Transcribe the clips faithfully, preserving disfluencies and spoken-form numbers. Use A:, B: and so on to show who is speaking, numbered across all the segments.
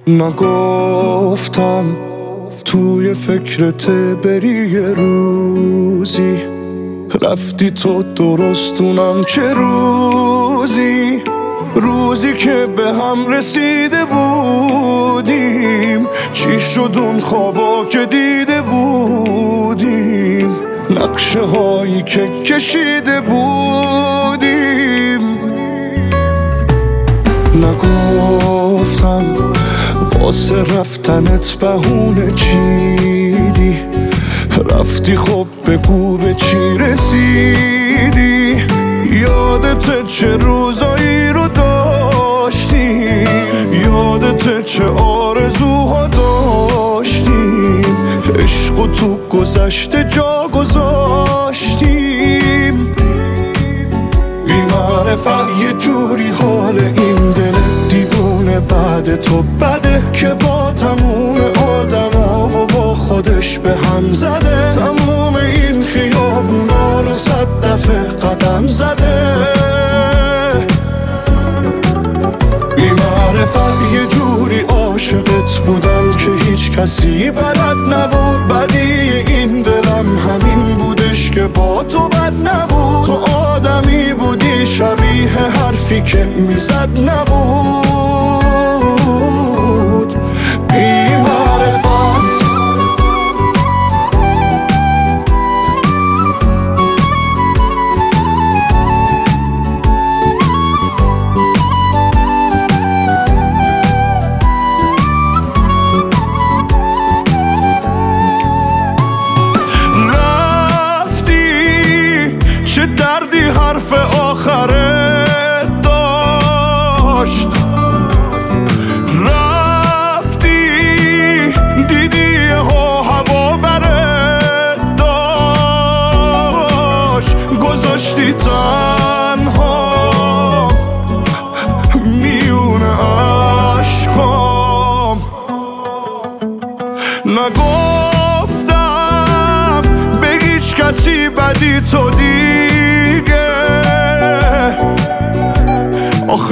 A: نگفتم توی فکرت بری یه روزی، رفتی تو درستونم چه روزی، روزی که به هم رسیده بودیم، چی شد اون خوابا که دیده بودیم، نقشه هایی که کشیده بودیم. نگفتم واسه رفتنت بهونه چیدی، رفتی خب بگو به چی رسیدی، یادت چه روزایی رو داشتیم، یادت چه آرزوها داشتیم، عشق تو گذشته جا گذاشتیم. بی معرفت یه جوری حال این دل دیوونه بعد تو بده، که با تموم آدما و با خودش به هم زده، تموم این خیابونا رو صد دفعه قدم زده. بی معرفت یه جوری عاشقت بودم که هیچ کسی بلد نبود، بدی این دلم همین بودش که با تو بد نبود، تو آدمی بودی شبیه حرفی که میزد نبود. بی معرفت دردی حرف آخرت داشت، رفتی دیدی ها هوا برت داشت، گذاشتی تنها میون عشقام. نگفتم به هیچ کسی بدی تو دیگه، آخه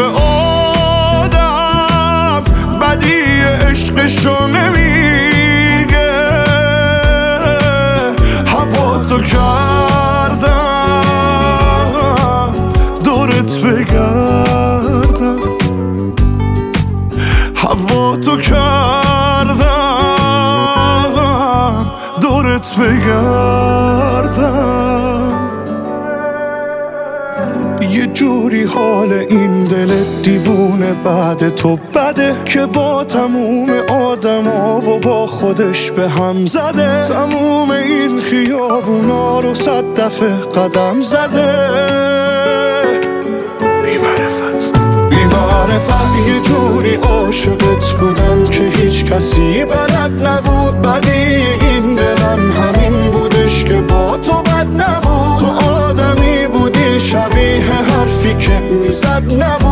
A: آدم بدی عشقشو نمیگه، هوا تو کردم دورت بگردم، هوا تو کردم دورت بگردم. یه جوری حال این دل دیوونه بعد تو بده، که با تموم آدما و با خودش به هم زده، تموم این خیابونا رو صد دفعه قدم زده. بی معرفت بی معرفت یه جوری عاشقت بودم که هیچ کسی بلد نبود، بدی این دلم همین بودش که با تو بد نبود، تو آدمی بودی شبیه حرفی که میزد نبود.